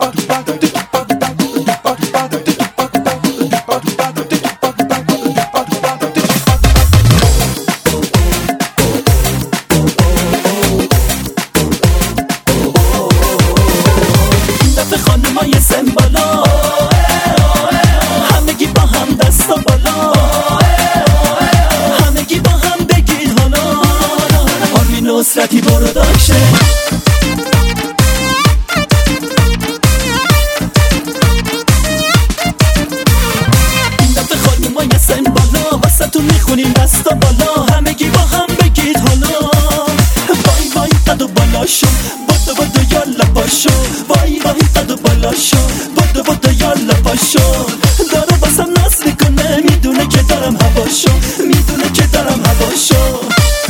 خانمای سمبالا همگی با هم دست و بالا، همگی با هم بگید حالا آرمین نصرتی برو داشته. این دفعه خانمای سمبالا واسه تو میخونیم دست و بالا، همگی با هم بگید حالا وای وای قد و بالا شو، بدو بدو یالا پاشو، وای وای قد و بالا شو، بدو بدو یالا پاشو. داره باسم ناز میکنه، میدونه که دارم هواشو، میدونه که دارم هواشو.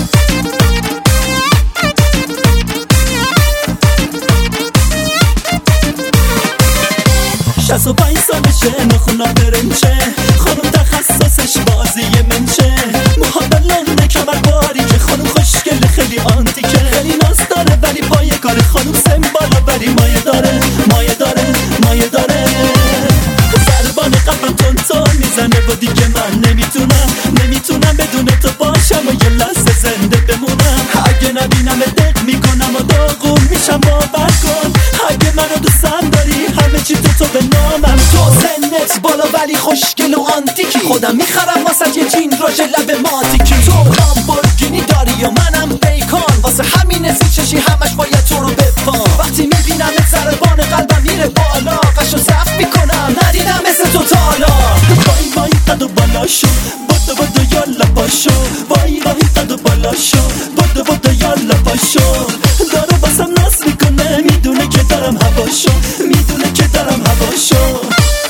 65 سالشه، نخونا برنچه، خانم تخصصش بازی منچه، موها بلند کمر باری که خانم خوشگل خیلی آنتیکه، خیلی ناز داره ولی پای کار خانم سمبالا ولی مایه داره مایه داره مایه داره. ضربان قلبم تون میزنه و دیگه من نمیتونم بدون تو باشم و یه لحظه زنده بمونم. اگه نبینم دق میکنم و داغون میشم، باور کن اگه منو دوستم داری همه چی تو به نامم. تو سنت بالا ولی خوشگل و آنتیکی، خودم میخرم واسه یه جین راژ لب ماتیکی. تو لامبورگینی داری و منم بیکان، واسه همین چشی همش باید تو رو بفهم. وقتی میبینم ضربان قلبم میره بالا، قشو ضعف میکنم ندیدم مثل تو تا حالا. وای وای قد و بالا شو، بدو بدو یالا پاشو، وای وای قد و بالا شو، بدو بدو یالا پاشو. داره باسم ناز میکنه، میدونه که دارم هواشو، میدونه که دارم هواشو.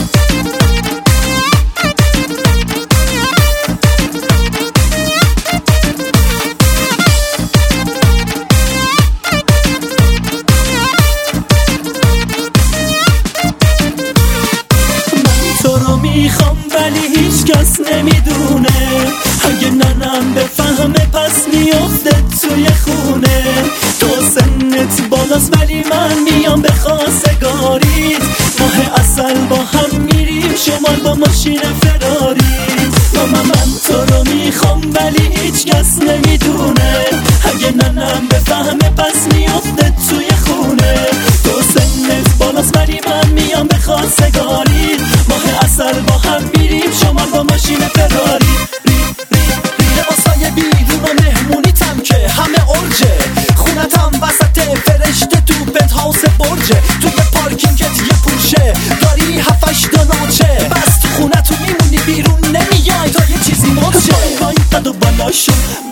میخوام ولی هیچ کس نمیدونه، اگه ننم بفهمه پس میافته توی خونه. تو سنت بالاست ولی من میام به خواستگاریت، ماه عسل با هم میریم شمال با ماشین فراری. ماما من تو رو میخوام ولی هیچ کس نمیدونه، اگه ننم بفهمه پس میافته توی خونه. تو سنت بالاست ولی من میام به خواستگاریت، ماه عسل با هم میریم شمال با ماشین فراری. لباسای بیرون و مهمونیتم که همه ارجه، خونتم وسط فرشته تو پنت هاوس برجه، توی پارکینگت یه پورشه داری 7-8 نوچه، بس تو خونتو میمونی بیرون نمیای تا یه چیزی مرجه. وای قد و بالا شو،